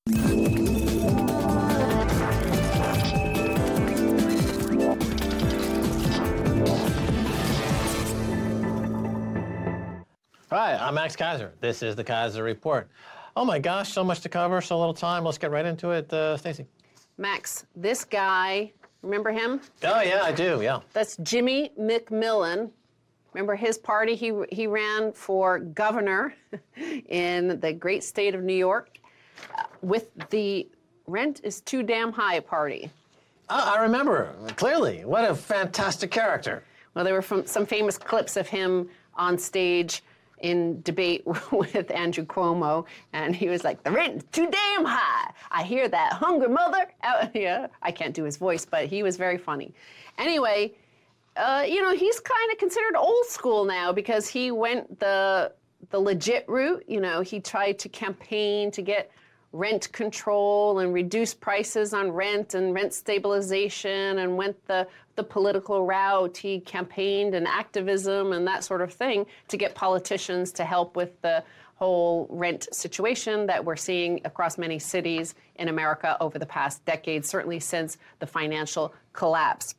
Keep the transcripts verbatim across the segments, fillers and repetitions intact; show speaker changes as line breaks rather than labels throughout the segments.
Hi, I'm Max Keiser. This is the Keiser Report. Oh my gosh, so much to cover, so little time. Let's get right into it. Uh, Stacey.
Max, this guy, remember him?
Oh yeah, I do, yeah.
That's Jimmy McMillan. Remember his party? He, he ran for governor in the great state of New York uh, with the Rent is Too Damn High party.
Oh, I remember, clearly. What a fantastic character.
Well, there were from some famous clips of him on stage in debate with Andrew Cuomo, and he was like, the rent is too damn high. I hear that hunger, mother. Out here. I can't do his voice, but he was very funny. Anyway, uh, you know, he's kind of considered old school now because he went the the legit route. You know, he tried to campaign to get rent control and reduce prices on rent and rent stabilization, and went the, the political route. He campaigned and activism and that sort of thing to get politicians to help with the whole rent situation that we're seeing across many cities in America over the past decade, certainly since the financial collapse.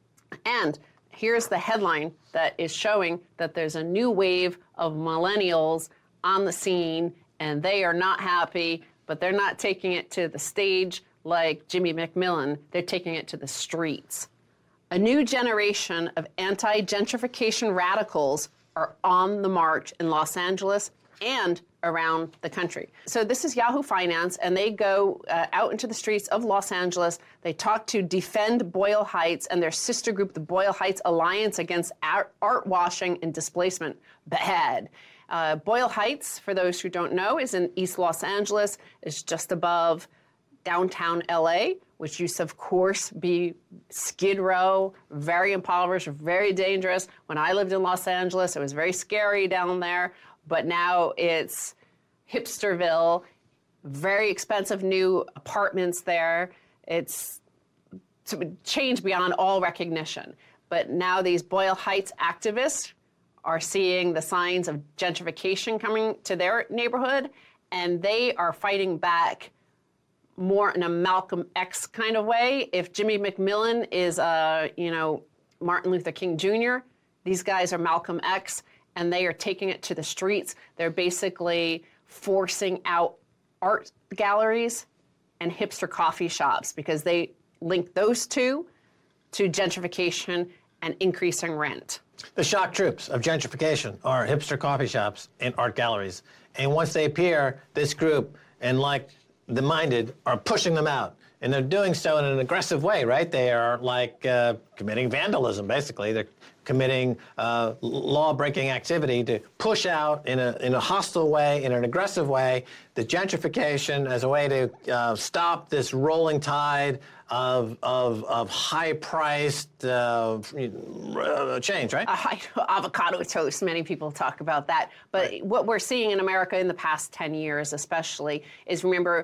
And here's the headline that is showing that there's a new wave of millennials on the scene, and they are not happy, but they're not taking it to the stage like Jimmy McMillan. They're taking it to the streets. A new generation of anti-gentrification radicals are on the march in Los Angeles and around the country. So this is Yahoo Finance, and they go uh, out into the streets of Los Angeles. They talk to Defend Boyle Heights and their sister group, the Boyle Heights Alliance Against Art, Art Washing and Displacement. Bad. Uh, Boyle Heights, for those who don't know, is in East Los Angeles. It's just above downtown L A, which used to, of course, be Skid Row, very impoverished, very dangerous. When I lived in Los Angeles, it was very scary down there, but now it's Hipsterville, very expensive new apartments there. It's changed beyond all recognition. But now these Boyle Heights activists are seeing the signs of gentrification coming to their neighborhood, and they are fighting back more in a Malcolm X kind of way. If Jimmy McMillan is, uh, you know, Martin Luther King Junior, these guys are Malcolm X, and they are taking it to the streets. They're basically forcing out art galleries and hipster coffee shops because they link those two to gentrification and increasing rent.
The shock troops of gentrification are hipster coffee shops and art galleries. And once they appear, this group, and like the minded, are pushing them out. And they're doing so in an aggressive way, right? They are like uh, committing vandalism, basically. They're committing uh, law-breaking activity to push out in a, in a hostile way, in an aggressive way, the gentrification as a way to uh, stop this rolling tide of, of, of high-priced uh, change, right?
Uh, avocado toast, many people talk about that. But right. What we're seeing in America in the past ten years especially is, remember,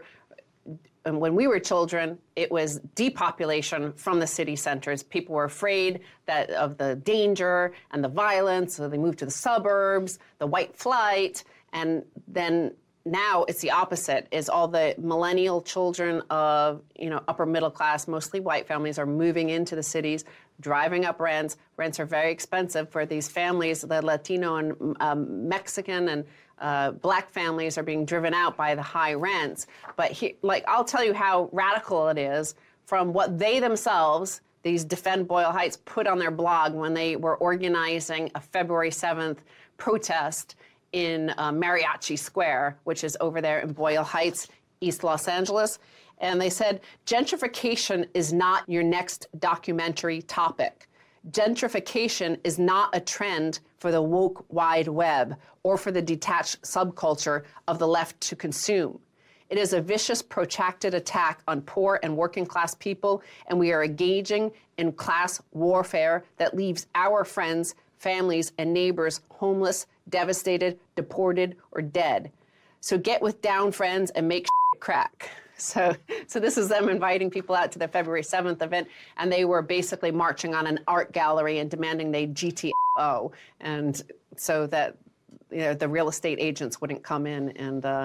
and when we were children, it was depopulation from the city centers. People were afraid that of the danger and the violence, so they moved to the suburbs, the white flight, and then now it's the opposite, is all the millennial children of, you know, upper middle class, mostly white families, are moving into the cities, driving up rents. Rents are very expensive for these families. The Latino and um, Mexican and uh, black families are being driven out by the high rents. But he, like, I'll tell you how radical it is from what they themselves, these Defend Boyle Heights, put on their blog when they were organizing a February seventh protest in uh, Mariachi Square, which is over there in Boyle Heights, East Los Angeles. And they said, gentrification is not your next documentary topic. Gentrification is not a trend for the woke wide web or for the detached subculture of the left to consume. It is a vicious, protracted attack on poor and working class people, and we are engaging in class warfare that leaves our friends, families, and neighbors homeless, devastated, deported, or dead. So get with down, friends, and make shit crack. So, so this is them inviting people out to the February seventh event, and they were basically marching on an art gallery and demanding they G T O, and so that, you know, the real estate agents wouldn't come in and uh,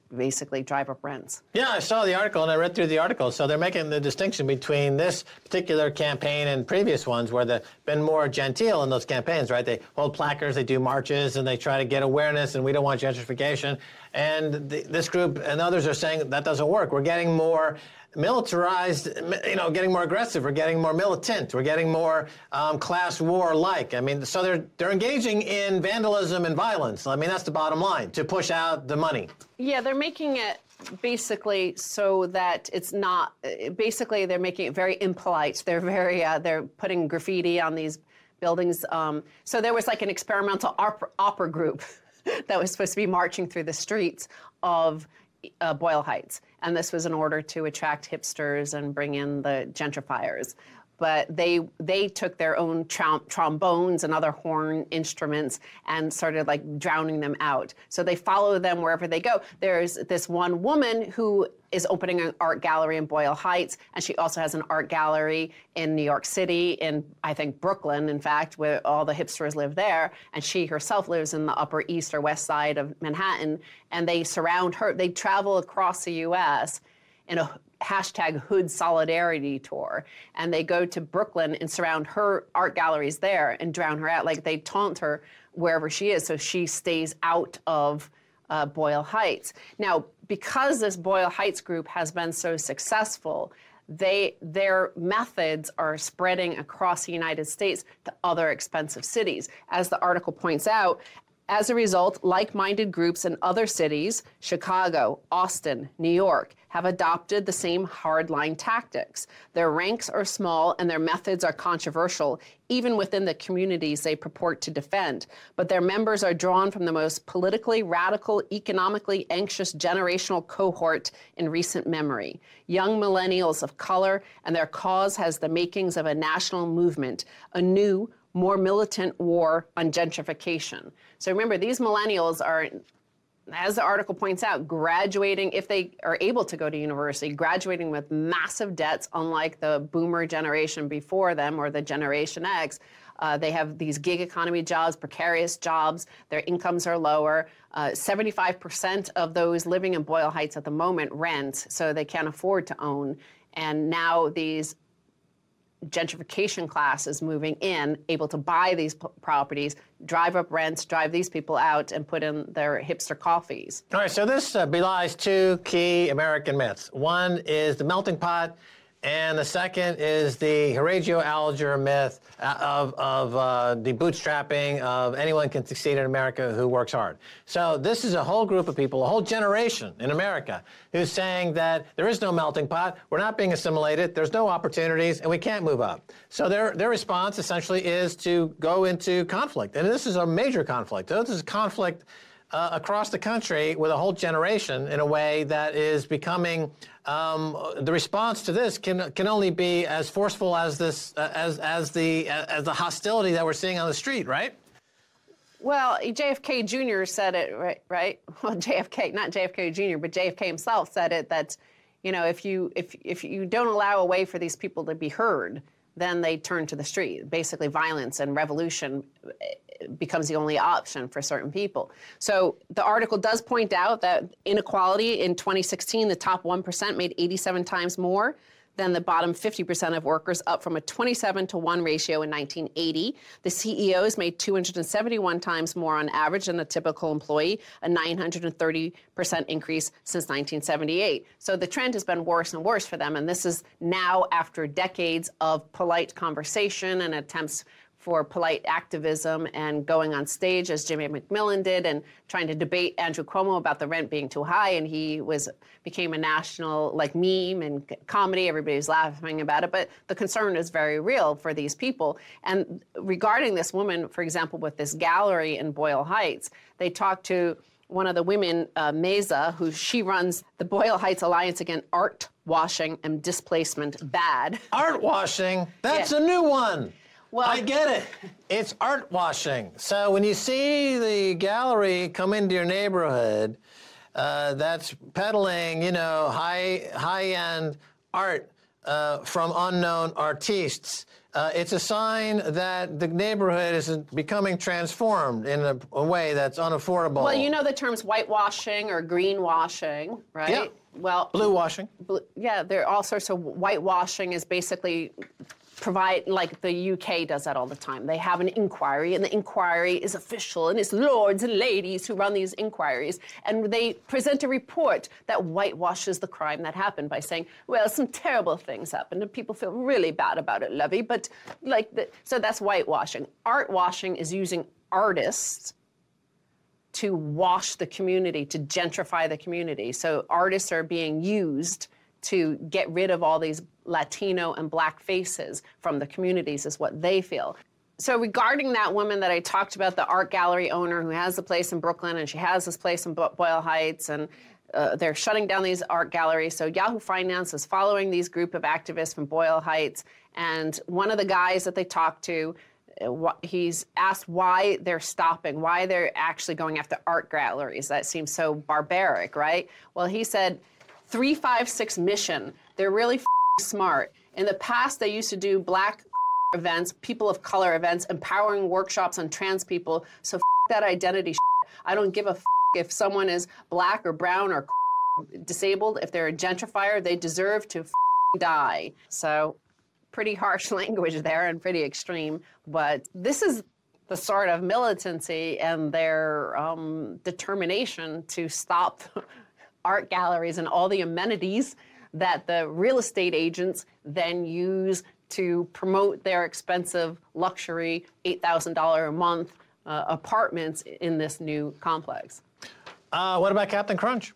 basically drive up rents.
Yeah, I saw the article and I read through the article. So they're making the distinction between this particular campaign and previous ones where they've been more genteel in those campaigns, right? They hold placards, they do marches, and they try to get awareness, and we don't want gentrification. And the, this group and others are saying that doesn't work. We're getting more militarized, you know, getting more aggressive. We're getting more militant. We're getting more um, class war-like. I mean, so they're they're engaging in vandalism and violence. I mean, that's the bottom line, to push out the money.
Yeah, they're making it basically so that it's not, basically they're making it very impolite. They're very, uh, they're putting graffiti on these buildings. Um, so there was like an experimental opera, opera group that was supposed to be marching through the streets of uh, Boyle Heights. And this was in order to attract hipsters and bring in the gentrifiers. But they they took their own trom- trombones and other horn instruments and started like drowning them out. So they follow them wherever they go. There's this one woman who is opening an art gallery in Boyle Heights, and she also has an art gallery in New York City, in I think Brooklyn, in fact, where all the hipsters live there. And she herself lives in the Upper East or West Side of Manhattan. And they surround her. They travel across the U S in a hashtag Hood Solidarity tour, and they go to Brooklyn and surround her art galleries there and drown her out. Like they taunt her wherever she is, so she stays out of uh, Boyle Heights. Now, because this Boyle Heights group has been so successful, they their methods are spreading across the United States to other expensive cities. As the article points out, as a result, like-minded groups in other cities, Chicago, Austin, New York, have adopted the same hardline tactics. Their ranks are small and their methods are controversial, even within the communities they purport to defend. But their members are drawn from the most politically radical, economically anxious generational cohort in recent memory, young millennials of color, and their cause has the makings of a national movement, a new, more militant war on gentrification. So remember, these millennials are, as the article points out, graduating, if they are able to go to university, graduating with massive debts, unlike the boomer generation before them or the Generation X. Uh, they have these gig economy jobs, precarious jobs. Their incomes are lower. Uh, seventy-five percent of those living in Boyle Heights at the moment rent, so they can't afford to own. And now these gentrification class is moving in, able to buy these p- properties, drive up rents, drive these people out, and put in their hipster coffees.
All right, so this uh, belies two key American myths. One is the melting pot, and the second is the Horatio Alger myth uh, of, of uh, the bootstrapping of anyone can succeed in America who works hard. So this is a whole group of people, a whole generation in America who's saying that there is no melting pot, we're not being assimilated, there's no opportunities, and we can't move up. So their, their response essentially is to go into conflict. And this is a major conflict. This is conflict Uh, across the country with a whole generation in a way that is becoming, um, the response to this can can only be as forceful as this, uh, as as the uh, as the hostility that we're seeing on the street, right?
Well, J F K Junior said it, right? Right? Well, J F K, not J F K Junior, but J F K himself said it that, you know, if you if if you don't allow a way for these people to be heard, then they turn to the street. Basically, violence and revolution becomes the only option for certain people. So the article does point out that inequality in twenty sixteen, the top one percent made eighty-seven times more than the bottom fifty percent of workers, up from a twenty-seven to one ratio in nineteen eighty. The C E Os made two hundred seventy-one times more on average than a typical employee, a nine hundred thirty percent increase since nineteen seventy-eight. So the trend has been worse and worse for them, and this is now after decades of polite conversation and attempts for polite activism and going on stage, as Jimmy McMillan did, and trying to debate Andrew Cuomo about the rent being too high, and he was became a national like meme and comedy. Everybody was laughing about it, but the concern is very real for these people. And regarding this woman, for example, with this gallery in Boyle Heights, they talked to one of the women, uh, Meza, who she runs the Boyle Heights Alliance Against Art Washing and Displacement. Bad.
Art washing? That's
Yeah.
a new one.
Well,
I get it. It's art washing. So when you see the gallery come into your neighborhood uh, that's peddling, you know, high high end art uh, from unknown artistes. Uh, it's a sign that the neighborhood is becoming transformed in a, a way that's unaffordable.
Well, you know the terms whitewashing or greenwashing, right?
Yeah.
Well,
blue washing.
Blue, yeah, there are all sorts of whitewashing is basically provide, like the U K does that all the time. They have an inquiry, and the inquiry is official, and it's lords and ladies who run these inquiries, and they present a report that whitewashes the crime that happened by saying, well, some terrible things happened, and people feel really bad about it, Levy, but like, the, so that's whitewashing. Art washing is using artists to wash the community, to gentrify the community. So artists are being used to get rid of all these Latino and Black faces from the communities is what they feel. So regarding that woman that I talked about, the art gallery owner who has the place in Brooklyn, and she has this place in Boyle Heights, and uh, they're shutting down these art galleries. So Yahoo Finance is following these group of activists from Boyle Heights, and one of the guys that they talked to, he's asked why they're stopping, why they're actually going after art galleries. That seems so barbaric, right? Well, he said, three five six mission, they're really smart. In the past, they used to do Black events, people of color events, empowering workshops on trans people. So that identity shit. I don't give a f if someone is Black or brown or disabled. If they're a gentrifier, they deserve to f die. So pretty harsh language there and pretty extreme. But this is the sort of militancy and their um, determination to stop art galleries and all the amenities that the real estate agents then use to promote their expensive luxury eight thousand dollars a month uh, apartments in this new complex.
Uh, what about Captain Crunch?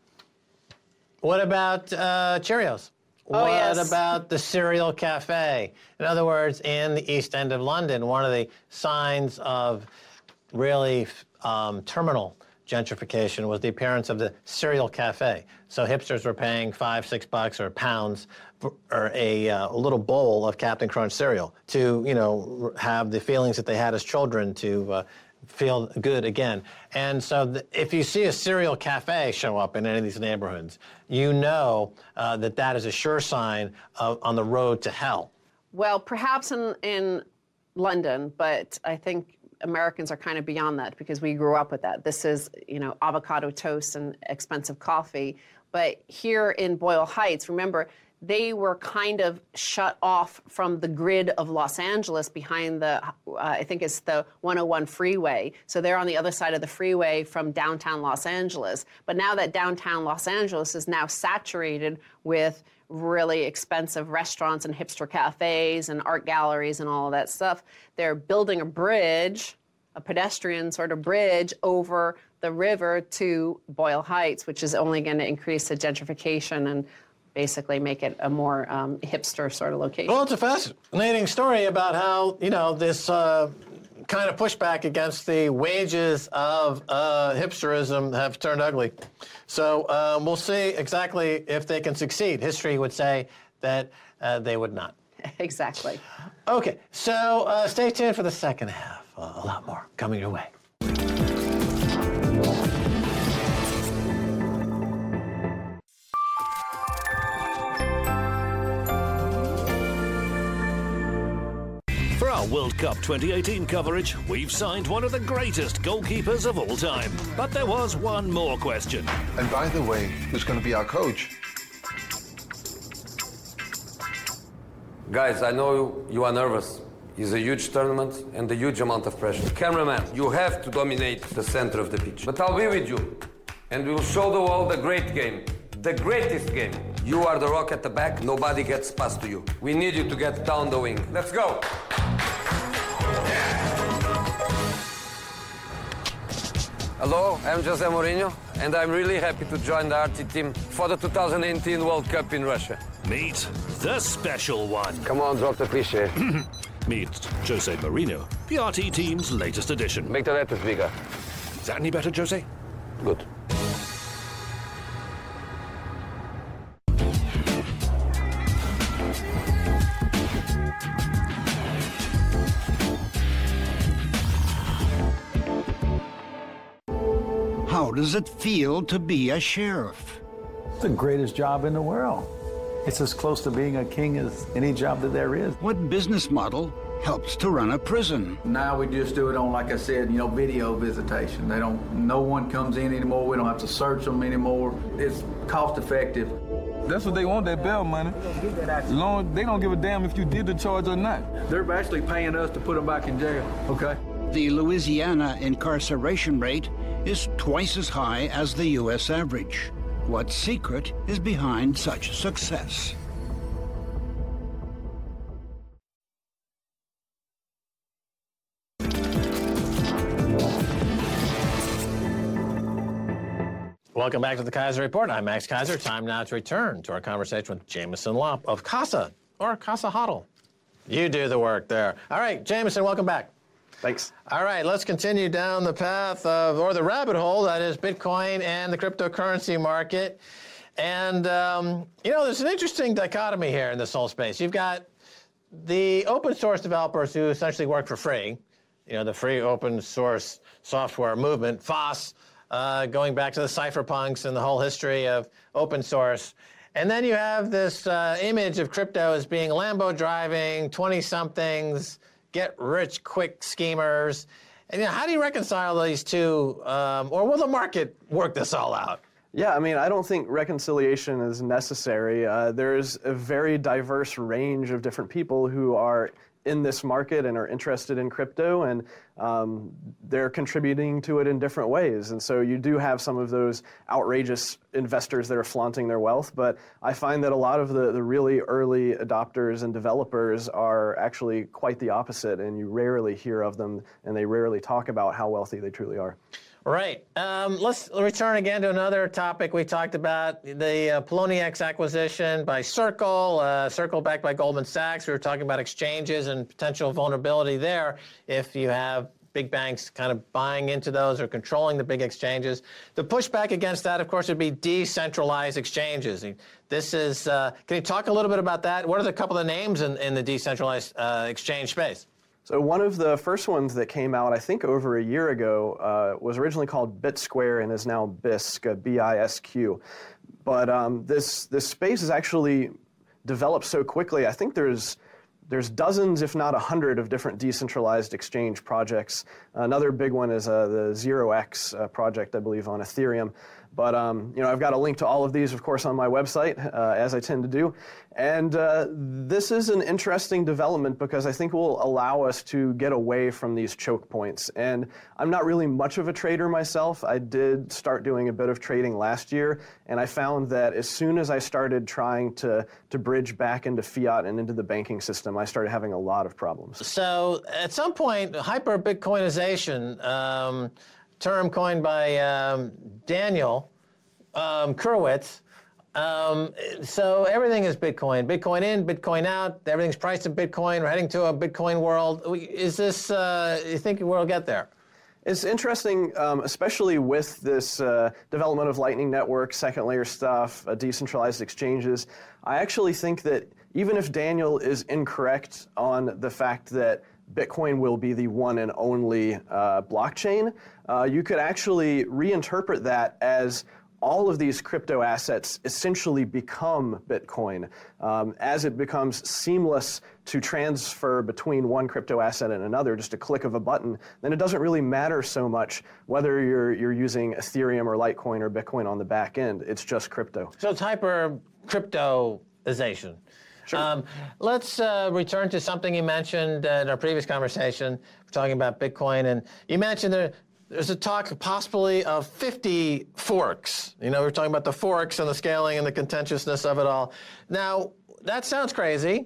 What about uh, Cheerios?
Oh,
what
yes.
about the Cereal Cafe? In other words, in the East End of London, one of the signs of really um, terminal gentrification was the appearance of the Cereal Cafe. So hipsters were paying five, six bucks or pounds for or a, uh, a little bowl of Captain Crunch cereal to, you know, have the feelings that they had as children to uh, feel good again. And so th if you see a Cereal Cafe show up in any of these neighborhoods, you know uh, that that is a sure sign of on the road to hell.
Well, perhaps in, in London, but I think Americans are kind of beyond that because we grew up with that. This is, you know, avocado toast and expensive coffee. But here in Boyle Heights, remember, they were kind of shut off from the grid of Los Angeles behind the, uh, I think it's the one oh one freeway. So they're on the other side of the freeway from downtown Los Angeles. But now that downtown Los Angeles is now saturated with really expensive restaurants and hipster cafes and art galleries and all of that stuff, they're building a bridge, a pedestrian sort of bridge over the river to Boyle Heights, which is only going to increase the gentrification and basically make it a more um, hipster sort of location.
Well, it's a fascinating story about how, you know, this uh, kind of pushback against the wages of uh, hipsterism have turned ugly. So um, we'll see exactly if they can succeed. History would say that uh, they would not.
Exactly.
Okay, so uh, stay tuned for the second half. Uh, a lot more coming your way.
For our World Cup twenty eighteen coverage, we've signed one of the greatest goalkeepers of all time. But there was one more question.
And by the way, who's going to be our coach?
Guys, I know you are nervous. It's a huge tournament and a huge amount of pressure. Cameraman, you have to dominate the center of the pitch. But I'll be with you, and we'll show the world a great game. The greatest game. You are the rock at the back, nobody gets past to you. We need you to get down the wing. Let's go! Hello, I'm Jose Mourinho, and I'm really happy to join the R T team for the two thousand eighteen World Cup in Russia.
Meet the special one.
Come on, drop the cliche.
Meet Jose Mourinho, the R T team's latest addition.
Make the letters bigger.
Is that any better, Jose?
Good.
How does it feel to be a sheriff?
It's the greatest job in the world.
It's as close to being a king as any job that there is.
What business model helps to run a prison?
Now we just do it on, like I said, you know, video visitation. They don't, no one comes in anymore. We don't have to search them anymore. It's cost effective.
That's what they want, that bail money. As long they don't give a damn if you did the charge or not.
They're actually paying us to put them back in jail, okay?
The Louisiana incarceration rate is twice as high as the U S average. What secret is behind such success?
Welcome back to the Kaiser Report. I'm Max Kaiser. Time now to return to our conversation with Jameson Lopp of CASA, or CASA Hodl. You do the work there. All right, Jameson, welcome back.
Thanks.
All right, let's continue down the path of, or the rabbit hole, that is Bitcoin and the cryptocurrency market. And, um, you know, there's an interesting dichotomy here in this whole space. You've got the open source developers who essentially work for free, you know, the free open source software movement, F O S, uh, going back to the cypherpunks and the whole history of open source. And then you have this uh, image of crypto as being Lambo driving, twenty-somethings, get-rich-quick schemers. And, you know, how do you reconcile these two, um, or will the market work this all out?
Yeah, I mean, I don't think reconciliation is necessary. Uh, there's a very diverse range of different people who are in this market and are interested in crypto, and um, they're contributing to it in different ways. And so you do have some of those outrageous investors that are flaunting their wealth, but I find that a lot of the, the really early adopters and developers are actually quite the opposite, and you rarely hear of them, and they rarely talk about how wealthy they truly are.
Right. Um, let's return again to another topic we talked about, the uh, Poloniex acquisition by Circle, uh, Circle backed by Goldman Sachs. We were talking about exchanges and potential vulnerability there if you have big banks kind of buying into those or controlling the big exchanges. The pushback against that, of course, would be decentralized exchanges. This is, uh, can you talk a little bit about that? What are the couple of names in, in the decentralized uh, exchange space?
So one of the first ones that came out, I think over a year ago, uh, was originally called BitSquare and is now Bisq, uh, B I S Q. But um, this this space has actually developed so quickly. I think there's there's dozens, if not a hundred, of different decentralized exchange projects. Another big one is uh, the Zero X uh, project, I believe, on Ethereum. But um, you know, I've got a link to all of these, of course, on my website, uh, as I tend to do. And uh, this is an interesting development because I think it will allow us to get away from these choke points. And I'm not really much of a trader myself. I did start doing a bit of trading last year, and I found that as soon as I started trying to, to bridge back into fiat and into the banking system, I started having a lot of problems.
So at some point, hyper-Bitcoinization, um, term coined by um, Daniel um, Kurowitz. Um, so everything is Bitcoin. Bitcoin in, Bitcoin out. Everything's priced in Bitcoin. We're heading to a Bitcoin world. Is this, uh, you think we'll get there?
It's interesting, um, especially with this uh, development of Lightning Network, second layer stuff, uh, decentralized exchanges. I actually think that even if Daniel is incorrect on the fact that Bitcoin will be the one and only uh, blockchain, uh, you could actually reinterpret that as all of these crypto assets essentially become Bitcoin. Um, as it becomes seamless to transfer between one crypto asset and another, just a click of a button, then it doesn't really matter so much whether you're, you're using Ethereum or Litecoin or Bitcoin on the back end. It's just crypto.
So it's hyper-cryptoization.
Sure.
Um, let's uh, return to something you mentioned uh, in our previous conversation. We're talking about Bitcoin, and you mentioned there, there's a talk possibly of fifty forks. You know, we're talking about the forks and the scaling and the contentiousness of it all. Now, that sounds crazy.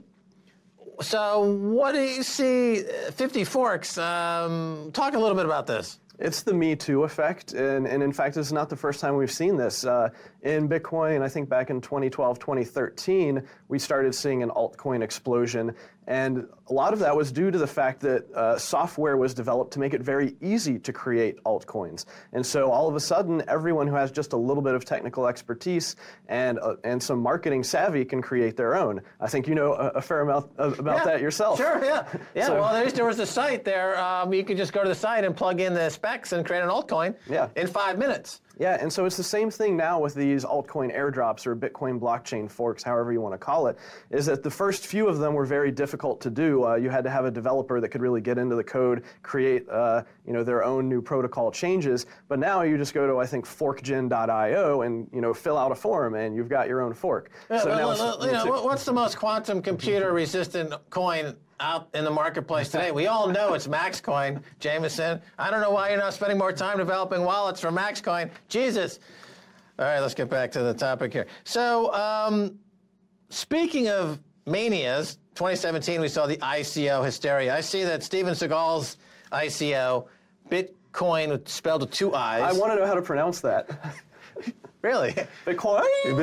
So what do you see, fifty forks? Um, talk a little bit about this.
It's the Me Too effect, and, and in fact, it's not the first time we've seen this. Uh, in Bitcoin, I think back in twenty twelve, twenty thirteen, we started seeing an altcoin explosion, and a lot of that was due to the fact that uh, software was developed to make it very easy to create altcoins. And so all of a sudden, everyone who has just a little bit of technical expertise and uh, and some marketing savvy can create their own. I think you know a, a fair amount of, about
yeah,
that yourself.
Sure, yeah. Yeah,
So,
well, there, there was a site there. Um, you could just go to the site and plug in the specs and create an altcoin
Yeah.
in five minutes.
Yeah, and so it's the same thing now with these altcoin airdrops or Bitcoin blockchain forks, however you want to call it, is that the first few of them were very difficult to do. Uh, you had to have a developer that could really get into the code, create uh, you know, their own new protocol changes. But now you just go to, I think, forkgen dot i o and you know, fill out a form and you've got your own fork.
Yeah,
so
well,
now
well,
it's,
you know,
it's,
what's the most quantum computer resistant coin out in the marketplace today? We all know it's Maxcoin, Jameson. I don't know why you're not spending more time developing wallets for Maxcoin. Jesus. All right, let's get back to the topic here. So, um, speaking of manias, twenty seventeen, we saw the I C O hysteria. I see that Steven Seagal's I C O, Bitcoin spelled with two I's.
I want to know how to pronounce that.
Really?
Bitcoin?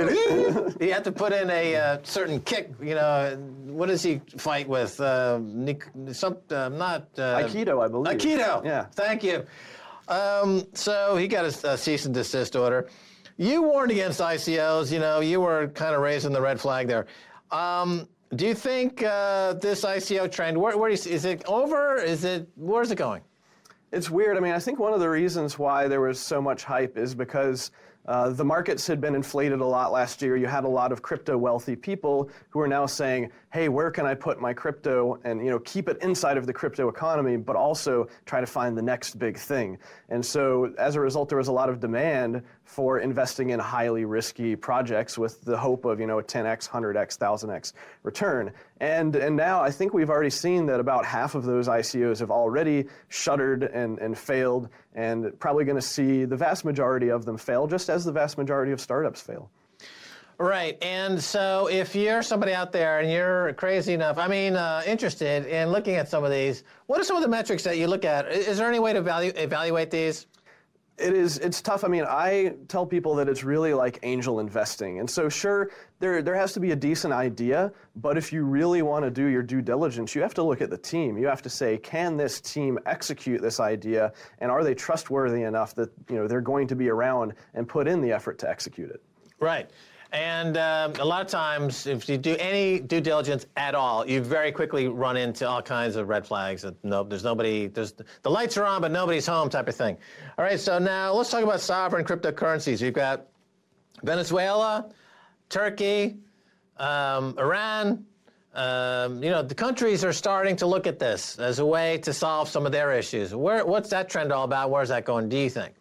You have to put in a uh, certain kick, you know. What does he fight with? Uh, Nick, some, uh, not... Uh,
Aikido, I believe.
Aikido.
Yeah.
Thank you. Um, so he got a, a cease and desist order. You warned against I C Os. You know, you were kind of raising the red flag there. Um, do you think uh, this I C O trend, where, where do you see, is it over? Is it, where's it going?
It's weird. I mean, I think one of the reasons why there was so much hype is because uh, the markets had been inflated a lot last year. You had a lot of crypto wealthy people who are now saying, hey, where can I put my crypto and, you know, keep it inside of the crypto economy, but also try to find the next big thing. And so as a result, there was a lot of demand for investing in highly risky projects with the hope of, you know, a ten X, one hundred X, one thousand X return. And and now I think we've already seen that about half of those I C Os have already shuttered and, and failed, and probably going to see the vast majority of them fail, just as the vast majority of startups fail.
Right, and so if you're somebody out there and you're crazy enough, I mean, uh, interested in looking at some of these, what are some of the metrics that you look at? Is there any way to value, evaluate these?
It is, it's tough. I mean, I tell people that it's really like angel investing. And so sure, there, there has to be a decent idea, but if you really want to do your due diligence, you have to look at the team. You have to say, can this team execute this idea? And are they trustworthy enough that, you know, they're going to be around and put in the effort to execute it?
Right. And um, a lot of times, if you do any due diligence at all, you very quickly run into all kinds of red flags. That nope, there's nobody, there's, the lights are on, but nobody's home type of thing. All right, so now let's talk about sovereign cryptocurrencies. You've got Venezuela, Turkey, um, Iran. Um, you know, the countries are starting to look at this as a way to solve some of their issues. Where, what's that trend all about? Where's that going, do you think?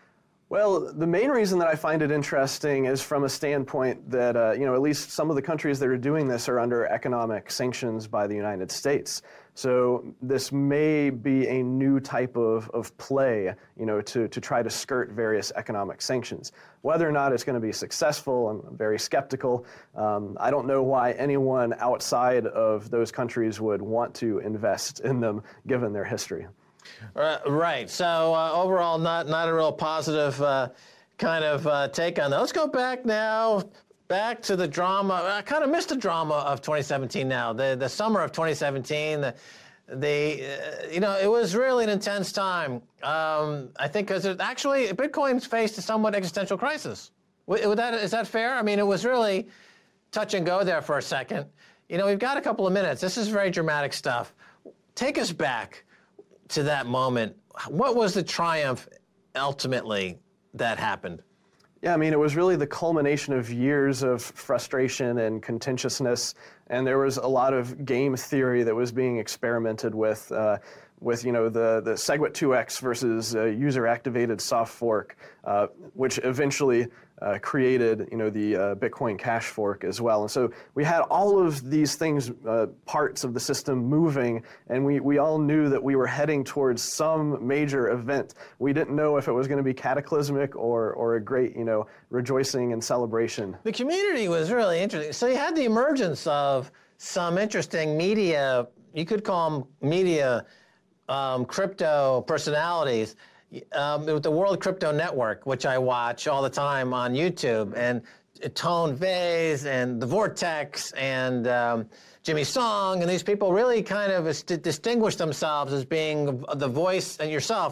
Well, the main reason that I find it interesting is from a standpoint that, uh, you know, at least some of the countries that are doing this are under economic sanctions by the United States. So this may be a new type of, of play, you know, to, to try to skirt various economic sanctions. Whether or not it's going to be successful, I'm very skeptical. Um, I don't know why anyone outside of those countries would want to invest in them, given their history.
Uh, right. So uh, overall, not not a real positive uh, kind of uh, take on that. Let's go back now, back to the drama. I kind of missed the drama of twenty seventeen. Now, the the summer of twenty seventeen. The, the uh, you know, it was really an intense time. Um, I think because actually Bitcoin faced a somewhat existential crisis. Would, would that is that fair? I mean, it was really touch and go there for a second. You know, we've got a couple of minutes. This is very dramatic stuff. Take us back to that moment. What was the triumph ultimately that happened?
Yeah, I mean, it was really the culmination of years of frustration and contentiousness, and there was a lot of game theory that was being experimented with, uh, with you know the the SegWit two X versus uh, user-activated soft fork, uh, which eventually uh, created you know the uh, Bitcoin Cash fork as well. And so we had all of these things, uh, parts of the system moving, and we we all knew that we were heading towards some major event. We didn't know if it was going to be cataclysmic or or a great you know rejoicing and celebration.
The community was really interesting. So you had the emergence of some interesting media. You could call them media. Um, crypto personalities, um, with the World Crypto Network, which I watch all the time on YouTube, and Tone Vays and The Vortex and um, Jimmy Song, and these people really kind of distinguish themselves as being the voice, and yourself,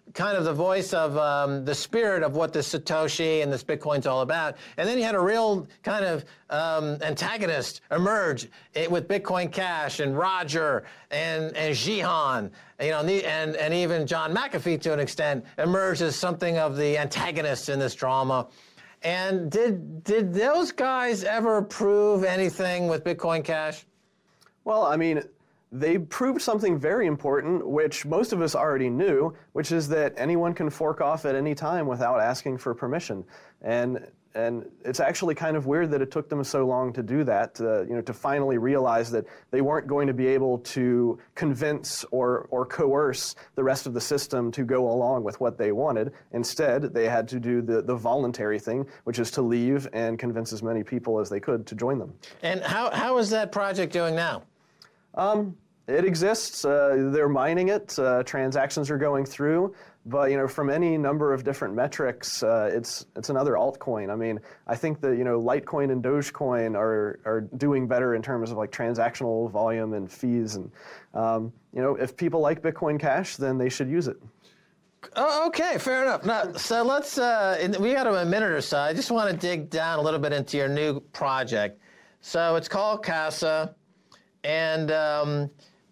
kind of the voice of um, the spirit of what this Satoshi and this Bitcoin's all about. And then you had a real kind of um, antagonist emerge it, with Bitcoin Cash and Roger and, and Jihan, you know, and, the, and, and even John McAfee to an extent emerged as something of the antagonists in this drama. And did did those guys ever prove anything with Bitcoin Cash?
Well, I mean, they proved something very important, which most of us already knew, which is that anyone can fork off at any time without asking for permission. And and it's actually kind of weird that it took them so long to do that, uh, you know, to finally realize that they weren't going to be able to convince or, or coerce the rest of the system to go along with what they wanted. Instead, they had to do the, the voluntary thing, which is to leave and convince as many people as they could to join them.
And how, how is that project doing now?
Um, it exists. Uh, they're mining it. Uh, transactions are going through. But you know, from any number of different metrics, uh, it's it's another altcoin. I mean, I think that you know, Litecoin and Dogecoin are are doing better in terms of like transactional volume and fees. And um, you know, if people like Bitcoin Cash, then they should use it.
Oh, okay, fair enough. Now, so let's. Uh, we got a minute or so. I just want to dig down a little bit into your new project. So it's called Casa, and. Um,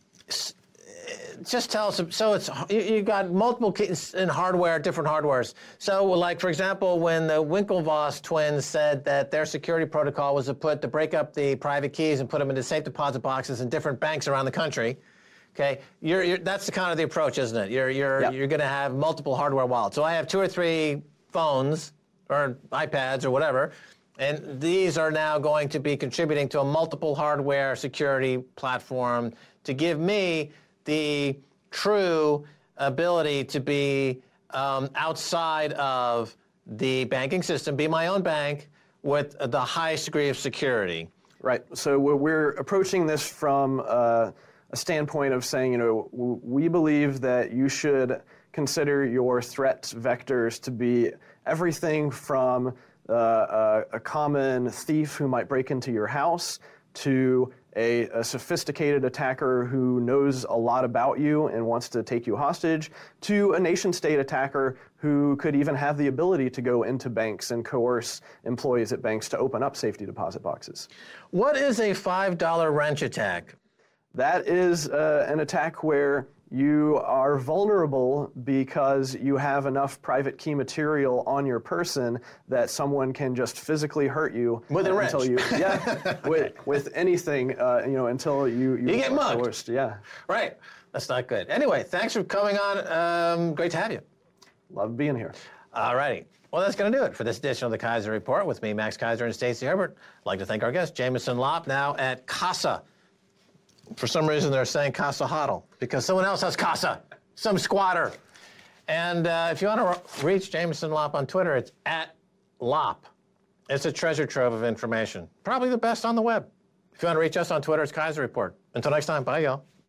Just tell us, so it's you, you got multiple keys in hardware, different hardwares. So like, for example, when the Winklevoss twins said that their security protocol was to put to break up the private keys and put them into safe deposit boxes in different banks around the country, okay, you're, you're, that's the kind of the approach, isn't it? You're, you're,
yep.
you're going to have multiple hardware wallets. So I have two or three phones or iPads or whatever, and these are now going to be contributing to a multiple hardware security platform to give me the true ability to be um, outside of the banking system, be my own bank with the highest degree of security.
Right. So we're approaching this from uh, a standpoint of saying, you know, we believe that you should consider your threat vectors to be everything from uh, a, a common thief who might break into your house to A, a sophisticated attacker who knows a lot about you and wants to take you hostage, to a nation-state attacker who could even have the ability to go into banks and coerce employees at banks to open up safety deposit boxes.
What is a five dollar wrench attack?
That is uh, an attack where you are vulnerable because you have enough private key material on your person that someone can just physically hurt you
with a wrench.
Until you, yeah, okay. with with anything, uh, you know, until you you,
you get mugged.
Coerced, yeah,
right. That's not good. Anyway, thanks for coming on. Um, great to have you.
Love being here.
All righty. Well, that's going to do it for this edition of the Kaiser Report with me, Max Kaiser, and Stacey Herbert. I'd like to thank our guest, Jameson Lopp, now at Casa. For some reason, they're saying Casa Hodl because someone else has Casa, some squatter. And uh, if you want to reach Jameson Lopp on Twitter, it's at Lopp. It's a treasure trove of information, probably the best on the web. If you want to reach us on Twitter, it's Kaiser Report. Until next time, bye, y'all.